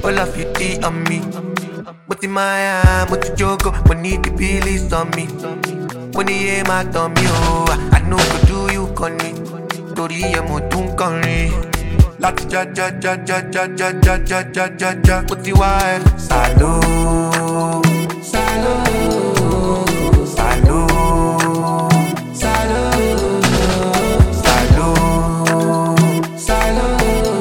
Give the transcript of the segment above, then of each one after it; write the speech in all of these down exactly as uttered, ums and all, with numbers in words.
all of you tea on me. But in my hand, but you joke, but need the police on me. When you aim at on me, oh, I know could do you con me. Tori emo tun conry. La ja ja ja ja ja ja ja ja ja ja ja. Put the wire. Salo, salo, salo, salo, salo, salo,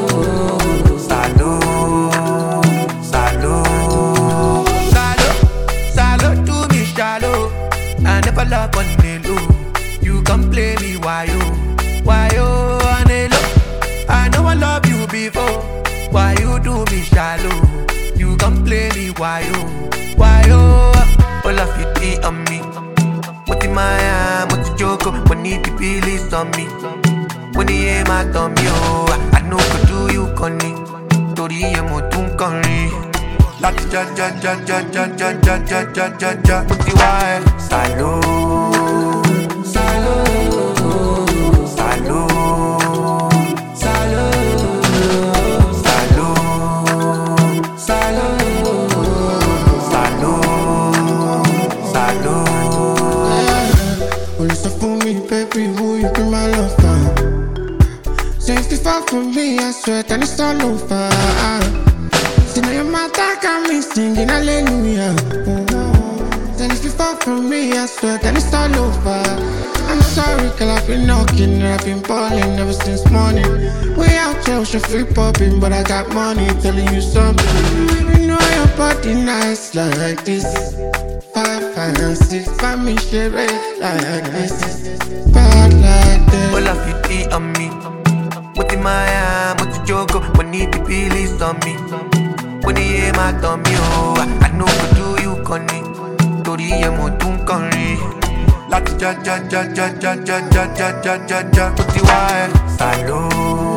salo, salo, salo, salo. Do me shallow. I never love on the low. You can play me why you, why you on the low. I know I love you before. Why you do me shallow? You can play me why you, why you? All of you tea on me. What in my hand, what you joke? When need the police on me. When you aim at on me, oh, I know could do you con me. Tori emo tun conry. La ja ja ja ja ja ja ja ja ja ja ja. Put the wire. Salo, salo, salo, salo, salo, salo, salo, salo. Well, it's up for me, baby, who you be my lover? sixty-five for me, I swear that it's all over. See now your mother got me singing hallelujah. sixty-five for me, I swear that it's all over. I'm sorry, girl, I've been knocking, I've been balling ever since morning. We out here, she free popping, but I got money telling you something. You know your body nice like this. Five, five, and six, five, me share it like this. Bad like this. All of you tea on me. What in my hand, what you joke? When need the police on me. When you aim at on me, oh, I know could do you con me. Tori emo tun conry. La ja ja ja ja ja ja ja ja ja ja ja. Put the wire. Salo.